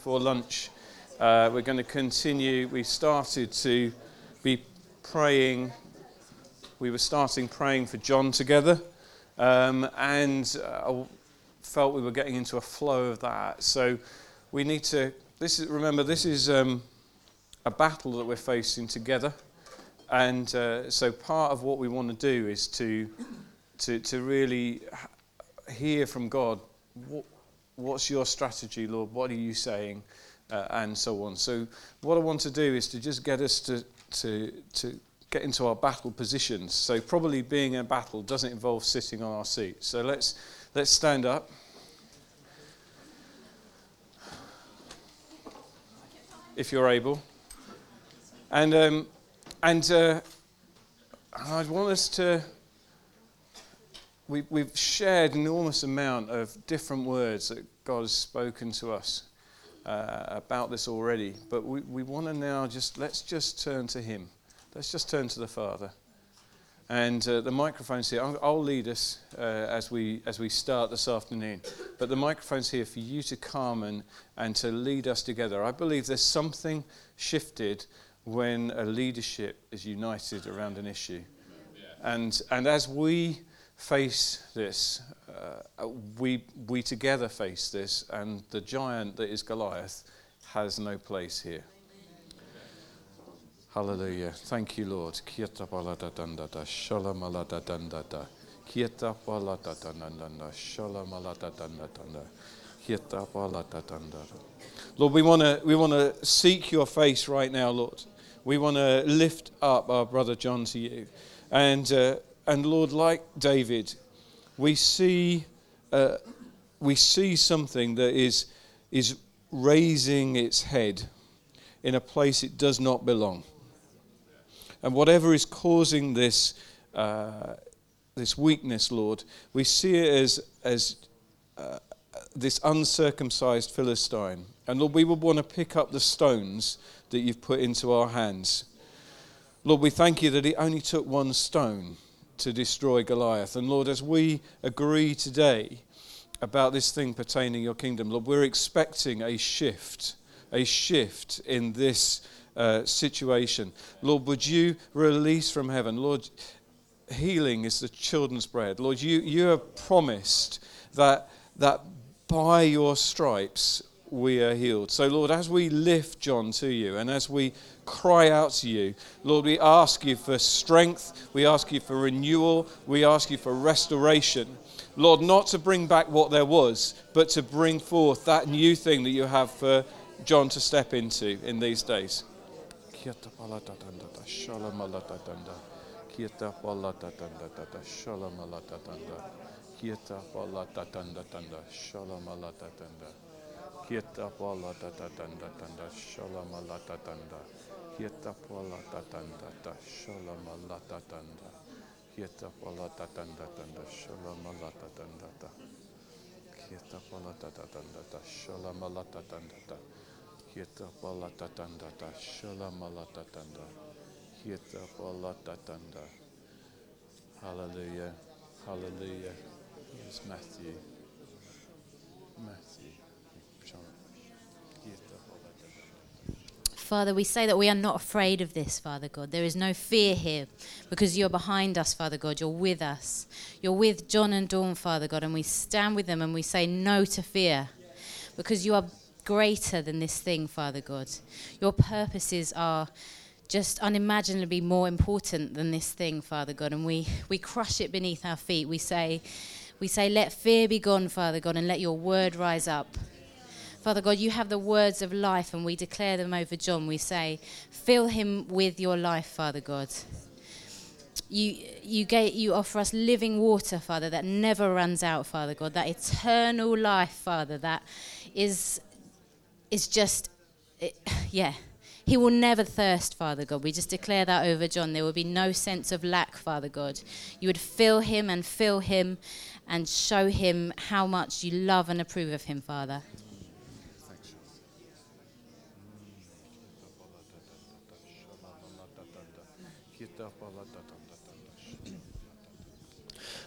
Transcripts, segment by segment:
For lunch, we're going to continue. We started to be praying. We were starting praying for John together, and I felt we were getting into a flow of that. So we need to. Remember, this is a battle that we're facing together, and so part of what we want to do is to really hear from God. What's your strategy, Lord? What are you saying? And so on. So what I want to do is to just get us to get into our battle positions. So probably being in battle doesn't involve sitting on our seat. So let's stand up. If you're able. And I want us to... We've shared an enormous amount of different words that God has spoken to us about this already, but we want to now let's just turn to Him. Let's just turn to the Father. And the microphone's here. I'll lead us as we start this afternoon. But the microphone's here for you to come and to lead us together. I believe there's something shifted when a leadership is united around an issue. And as we face this, we together face this, and the giant that is Goliath has no place here. Hallelujah. Thank you, Lord. Lord, we want to seek your face right now, Lord. We want to lift up our brother John to you. And Lord, like David, we see something that is raising its head in a place it does not belong. And whatever is causing this weakness, Lord, we see it as this uncircumcised Philistine. And Lord, we would want to pick up the stones that you've put into our hands. Lord, we thank you that it only took one stone to destroy Goliath. And Lord, as we agree today about this thing pertaining your kingdom, Lord, we're expecting a shift in this situation. Lord, would you release from heaven? Lord, healing is the children's bread. Lord, you have promised that by your stripes we are healed. So Lord, as we lift John to you and as we cry out to you, Lord, we ask you for strength, we ask you for renewal, we ask you for restoration. Lord, not to bring back what there was, but to bring forth that new thing that you have for John to step into in these days. Kieta pala tatanda tanda shalamala tatanda. Kieta pala tatanda tanda shalamala tatanda. Kieta pala tatanda ta shalamala tatanda. Kieta pala tatanda tanda shalamala tatanda ta. Kieta pala tatanda ta shalamala tatanda ta. Kieta pala tatanda ta shalamala tatanda. Kieta pala tatanda. Hallelujah. Hallelujah. Yes, Matthew. Father, we say that we are not afraid of this, Father God. There is no fear here because you're behind us, Father God. You're with us. You're with John and Dawn, Father God, and we stand with them and we say no to fear because you are greater than this thing, Father God. Your purposes are just unimaginably more important than this thing, Father God, and we crush it beneath our feet. We say, let fear be gone, Father God, and let your word rise up. Father God, you have the words of life, and we declare them over John. We say, fill him with your life, Father God. You offer us living water, Father, that never runs out, Father God, that eternal life, Father, that is just, he will never thirst, Father God. We just declare that over John. There will be no sense of lack, Father God. You would fill him and show him how much you love and approve of him, Father.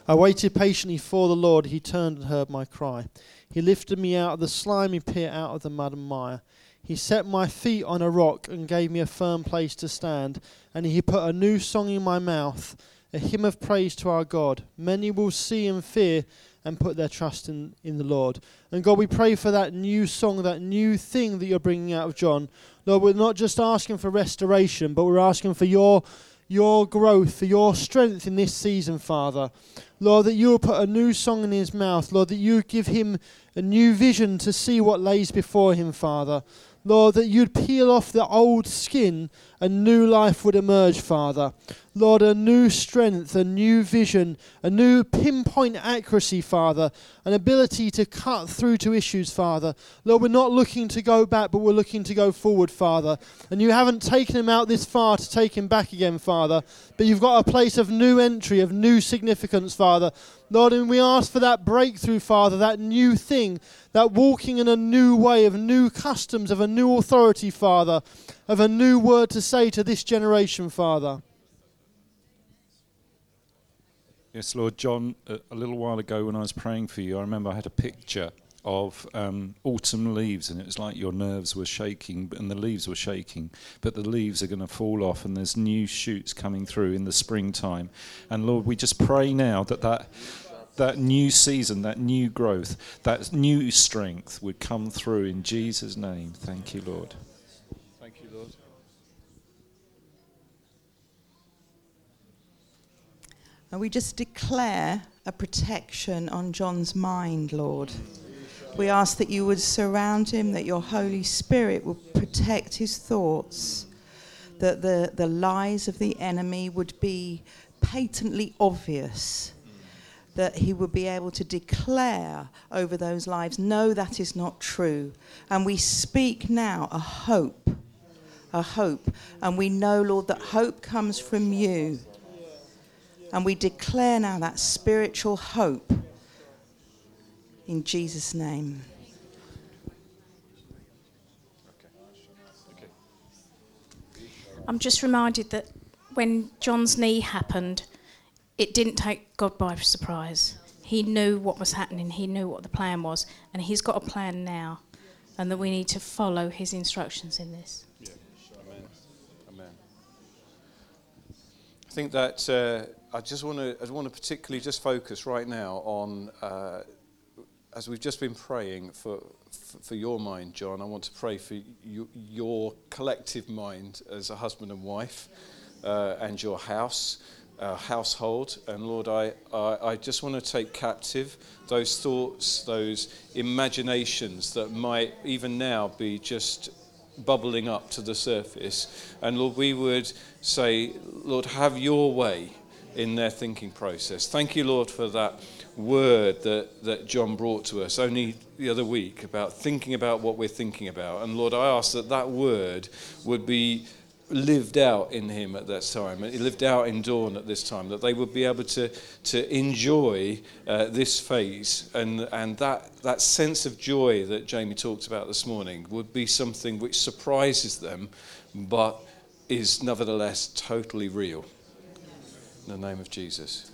I waited patiently for the Lord. He turned and heard my cry. He lifted me out of the slimy pit, out of the mud and mire. He set my feet on a rock and gave me a firm place to stand. And he put a new song in my mouth, a hymn of praise to our God. Many will see and fear and put their trust in the Lord. And God, we pray for that new song, that new thing that you're bringing out of John. Lord, we're not just asking for restoration, but we're asking for your growth, for your strength in this season, Father. Lord, that you will put a new song in his mouth. Lord, that you give him a new vision to see what lays before him, Father. Lord, that you'd peel off the old skin and new life would emerge, Father. Lord, a new strength, a new vision, a new pinpoint accuracy, Father, an ability to cut through to issues, Father. Lord, we're not looking to go back, but we're looking to go forward, Father. And you haven't taken him out this far to take him back again, Father, but you've got a place of new entry, of new significance, Father. Lord, and we ask for that breakthrough, Father, that new thing, that walking in a new way, of new customs, of a new authority, Father, of a new word to say to this generation, Father. Yes, Lord. John, a little while ago when I was praying for you, I remember I had a picture of autumn leaves, and it was like your nerves were shaking and the leaves were shaking, but the leaves are going to fall off and there's new shoots coming through in the springtime. And Lord, we just pray now that new season, that new growth, that new strength would come through in Jesus' name. Thank you, Lord. Thank you, Lord. And we just declare a protection on John's mind, Lord. We ask that you would surround him, that your Holy Spirit will protect his thoughts, that the lies of the enemy would be patently obvious, that he would be able to declare over those lives, no, that is not true. And we speak now a hope. And we know, Lord, that hope comes from you. And we declare now that spiritual hope in Jesus' name. I'm just reminded that when John's knee happened, it didn't take God by surprise. He knew what was happening. He knew what the plan was. And he's got a plan now. And that we need to follow his instructions in this. Yeah. Amen. I think that I want to particularly just focus right now on, as we've just been praying for your mind, John, I want to pray for your collective mind as a husband and wife, and your household. And Lord, I just want to take captive those thoughts, those imaginations that might even now be just bubbling up to the surface. And Lord, we would say, Lord, have your way in their thinking process. Thank you, Lord, for that word that John brought to us only the other week about thinking about what we're thinking about. And Lord, I ask that word would be lived out in him at that time, and it lived out in Dawn at this time, that they would be able to enjoy this phase, and that sense of joy that Jamie talked about this morning would be something which surprises them, but is nevertheless totally real. In the name of Jesus.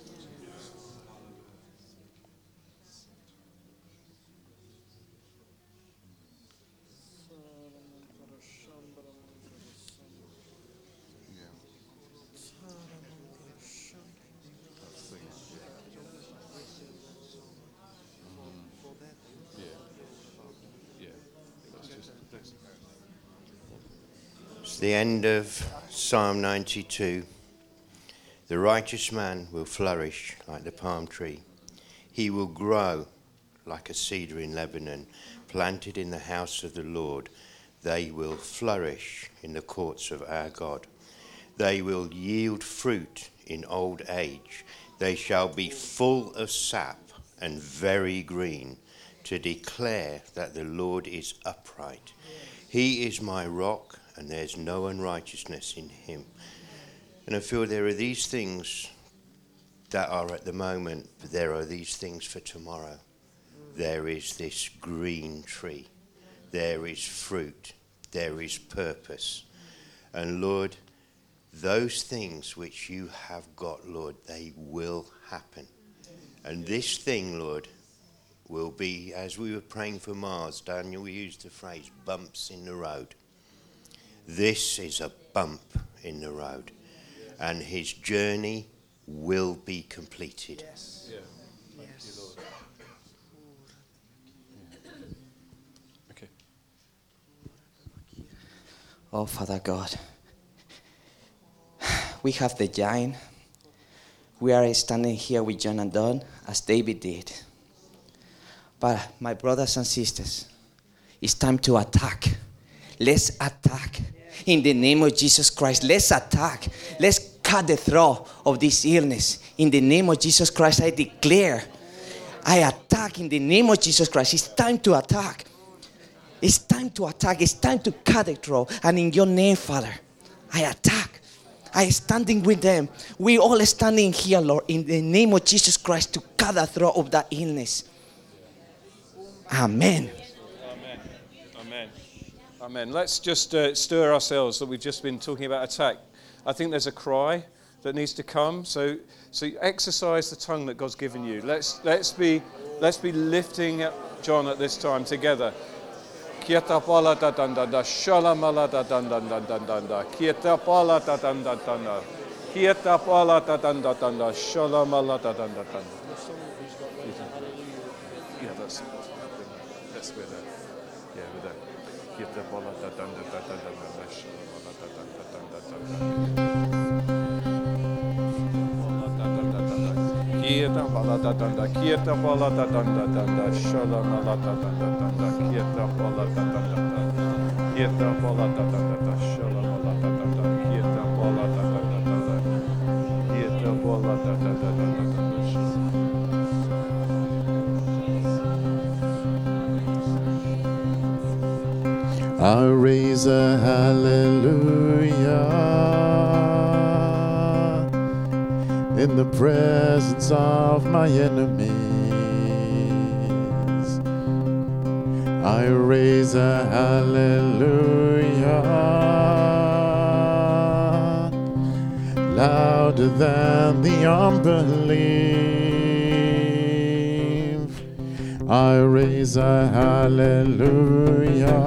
It's the end of Psalm 92. The righteous man will flourish like the palm tree. He will grow like a cedar in Lebanon, planted in the house of the Lord. They will flourish in the courts of our God. They will yield fruit in old age. They shall be full of sap and very green, to declare that the Lord is upright. He is my rock, and there's no unrighteousness in him. And I feel there are these things that are at the moment, but there are these things for tomorrow. There is this green tree. There is fruit. There is purpose. And Lord, those things which you have got, Lord, they will happen. And this thing, Lord, will be, as we were praying for Mars, Daniel used the phrase, bumps in the road. This is a bump in the road. And his journey will be completed. Yes. Yeah. Thank you, Lord. Okay. Oh, Father God, we have the giant. We are standing here with John and Don, as David did. But my brothers and sisters, it's time to attack. Let's attack. In the name of Jesus Christ, let's attack. Let's cut the throat of this illness. In the name of Jesus Christ, I declare, I attack in the name of Jesus Christ. It's time to attack. It's time to attack. It's time to cut the throat. And in your name, Father, I attack. I am standing with them. We all are standing here, Lord, in the name of Jesus Christ to cut the throat of that illness. Amen. Amen. Amen. Amen. Let's just stir ourselves that we've just been talking about attack. I think there's a cry that needs to come. So exercise the tongue that God's given you. Let's be lifting John at this time together. Kieta pala da danda da shalamala da danda danda danda. Kieta pala da danda danda. Kieta pala da danda danda shalamala da danda danda. Yeah, that's where that. Yeah, with that. Kieta pala da danda danda danda shalamala da danda danda danda. Kieta pala da danda. Kieta pala da danda danda shalamala da danda danda. Kieta pala da danda danda. Kieta pala da danda danda shalamala da danda. Kieta pala da danda danda. Kieta pala da danda danda. I raise a hallelujah in the presence of my enemies. I raise a hallelujah louder than the unbelief. I raise a hallelujah.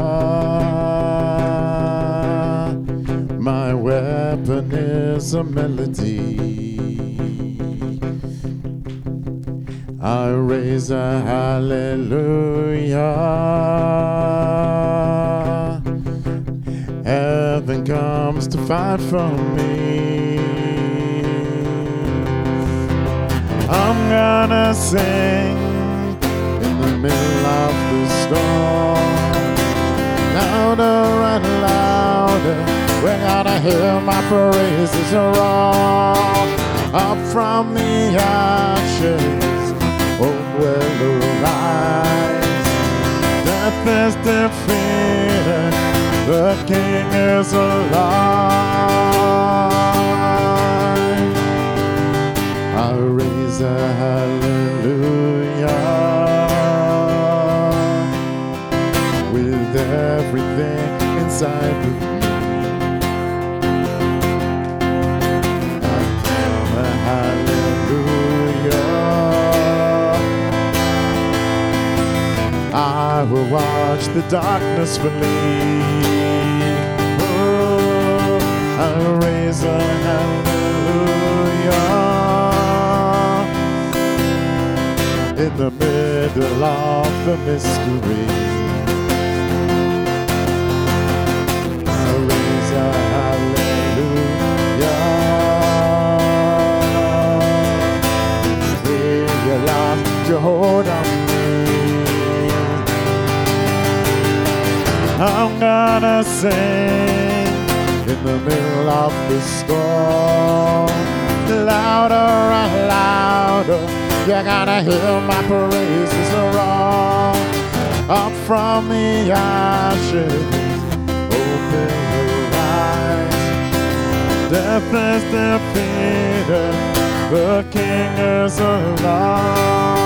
My weapon is a melody. I raise a hallelujah. Heaven comes to fight for me. I'm gonna sing in the middle of the storm, louder and louder. We're gonna hear my praises roar. Up from the ashes, hope will arise. Death is defeated, the King is alive. I raise a hallelujah with everything inside of me. I will watch the darkness flee. Oh, I raise a hallelujah in the middle of the mystery. I raise a hallelujah. Realize you hold on. I'm gonna sing in the middle of the storm, louder and louder. You're gonna hear my praises roar. Up from the ashes, open your eyes. Death is defeated, the King is alive.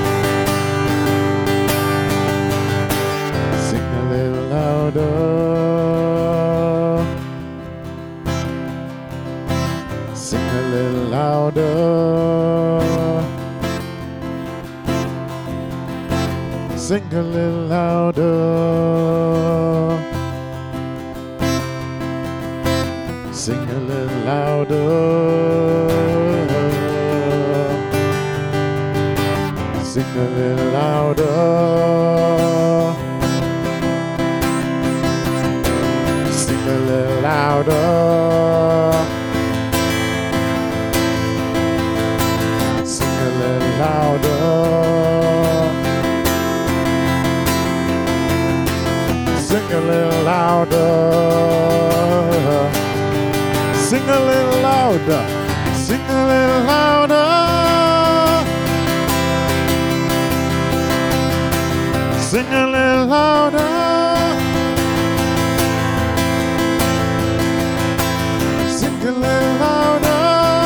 Louder. Sing a little louder. Sing a little louder. Sing a little louder. Sing a little louder. Sing a little louder. Sing a little louder. Sing a little louder. Sing a little louder. Sing a little louder. Sing a little louder. Sing a little louder.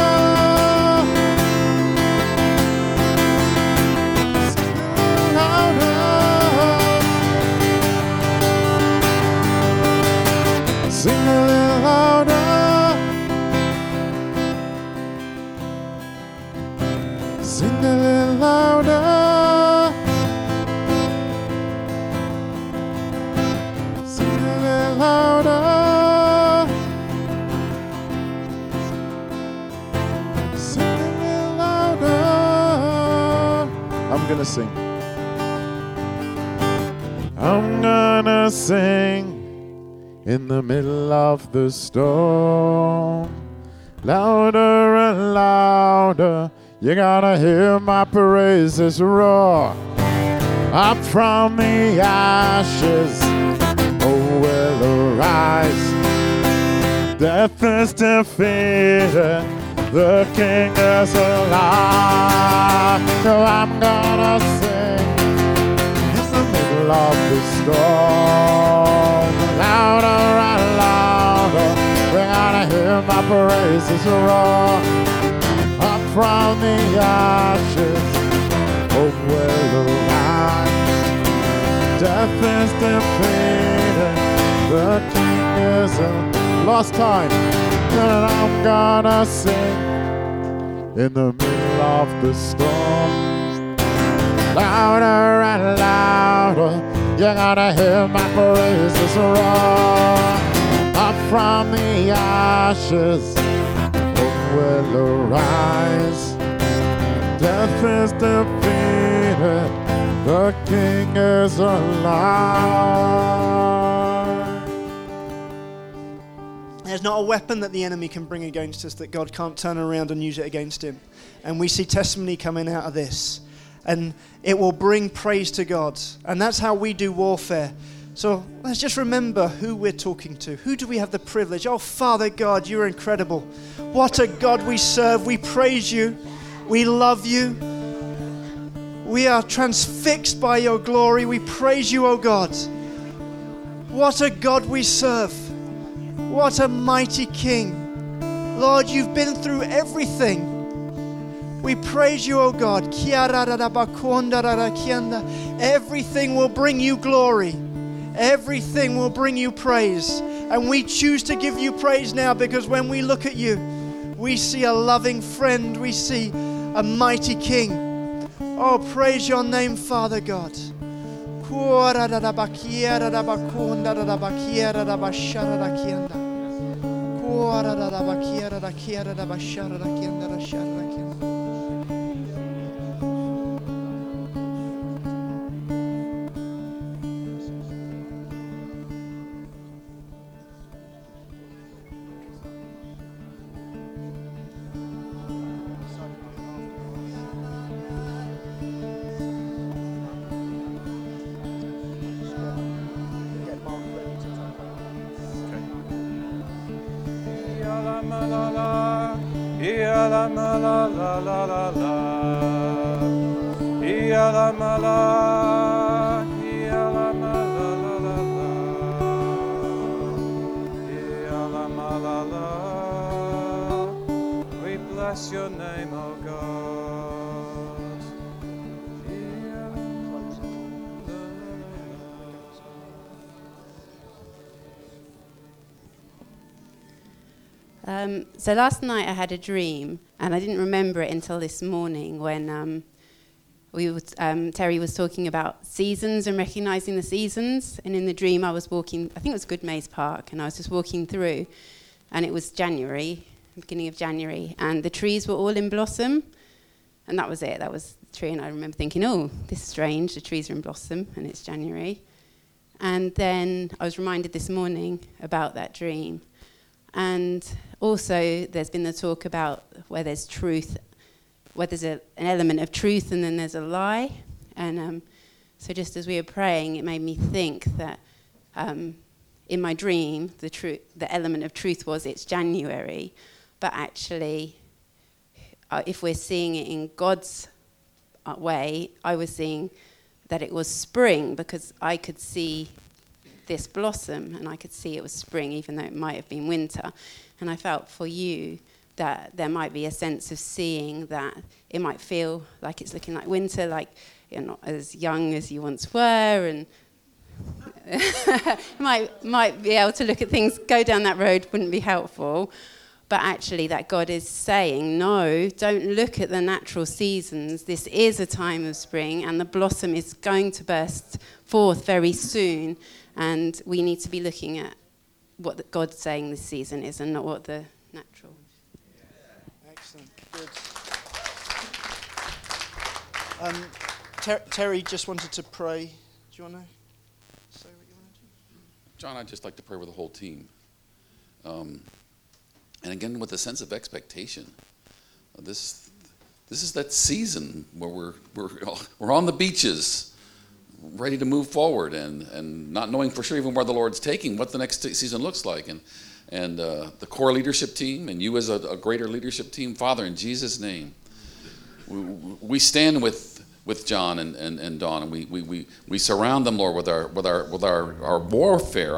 Sing a little louder. Sing a little louder. Sing a little louder. Sing a little louder. Sing a little louder. I'm gonna sing. I'm gonna sing in the middle of the storm. Louder and louder. You gotta hear my praises roar. Up from the ashes, oh, will arise. Death is defeated, the King is alive. So I'm gonna sing in the middle of the storm. Louder and louder, we gotta hear my praises roar. Up from the ashes, hope will arise. Death is defeated, the King is a lost time. And I'm gonna sing in the middle of the storm. Louder and louder, you gotta hear my praises roar. Up from the ashes, will arise. Death is defeated, the King is alive. There's not a weapon that the enemy can bring against us that God can't turn around and use it against him. And we see testimony coming out of this. And it will bring praise to God. And that's how we do warfare. So let's just remember who we're talking to. Who do we have the privilege? Oh, Father God, you're incredible. What a God we serve. We praise you. We love you. We are transfixed by your glory. We praise you, oh God. What a God we serve. What a mighty King. Lord, you've been through everything. We praise you, oh God. Everything will bring you glory. Everything will bring you praise. And we choose to give you praise now, because when we look at you, we see a loving friend. We see a mighty King. Oh, praise your name, Father God. We bless your name, O God. So last night I had a dream, and I didn't remember it until this morning when Terry was talking about seasons and recognizing the seasons. And in the dream, I was walking, I think it was Good Maze Park, and I was just walking through, and it was January, beginning of January, and the trees were all in blossom, and that was it. That was the tree, and I remember thinking, oh, this is strange. The trees are in blossom, and it's January. And then I was reminded this morning about that dream. And also, there's been the talk about where there's truth, where there's an element of truth and then there's a lie. And so just as we were praying, it made me think that in my dream, the element of truth was it's January, but actually, if we're seeing it in God's way, I was seeing that it was spring, because I could see this blossom and I could see it was spring, even though it might have been winter. And I felt for you that there might be a sense of seeing that it might feel like it's looking like winter, like you're not as young as you once were, and might be able to look at things, go down that road wouldn't be helpful. But actually that God is saying, no, don't look at the natural seasons. This is a time of spring, and the blossom is going to burst forth very soon. And we need to be looking at what God's saying this season is, and not what the natural. Excellent. Good. Terry just wanted to pray. Do you want to say what you want to do? John, I'd just like to pray with the whole team. And again, with a sense of expectation. This is that season where we're on the beaches, ready to move forward, and not knowing for sure even where the Lord's taking, what the next season looks like. And the core leadership team, and you as a greater leadership team, Father, in Jesus' name, we stand with John and Dawn, and we surround them, Lord, with our warfare,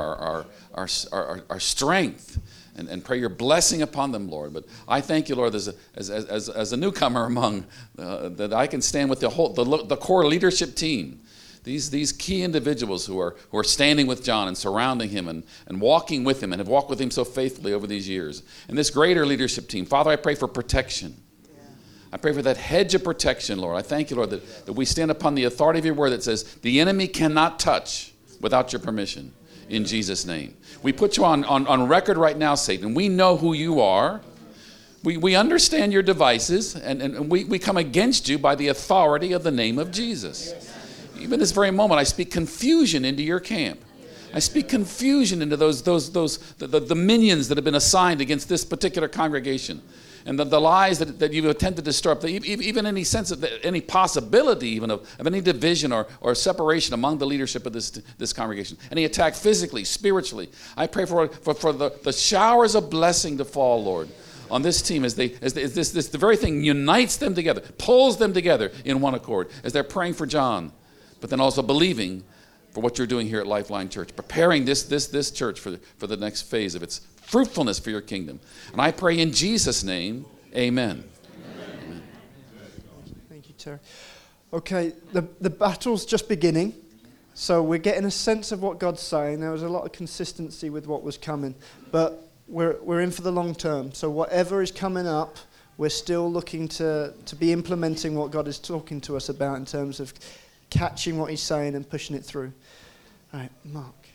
our strength. And pray your blessing upon them, Lord. But I thank you, Lord, as a newcomer among, that I can stand with the core leadership team. These key individuals who are standing with John and surrounding him and walking with him and have walked with him so faithfully over these years. And this greater leadership team, Father, I pray for protection. I pray for that hedge of protection, Lord. I thank you, Lord, that we stand upon the authority of your word that says the enemy cannot touch without your permission. In Jesus' name. We put you on record right now, Satan. We know who you are. We understand your devices, and we come against you by the authority of the name of Jesus. Even this very moment, I speak confusion into your camp. I speak confusion into the minions that have been assigned against this particular congregation. And the lies that you've attempted to stir up, even any sense of any possibility even of any division or separation among the leadership of this congregation. Any attack physically, spiritually. I pray for the showers of blessing to fall, Lord, on this team as this the very thing unites them together, pulls them together in one accord as they're praying for John, but then also believing for what you're doing here at Lifeline Church, preparing this church for the next phase of its fruitfulness for your kingdom. And I pray in Jesus' name, amen. Amen. Thank you, Terry. Okay, the battle's just beginning, so we're getting a sense of what God's saying. There was a lot of consistency with what was coming, but we're in for the long term. So whatever is coming up, we're still looking to be implementing what God is talking to us about in terms of catching what he's saying and pushing it through. All right, Mark.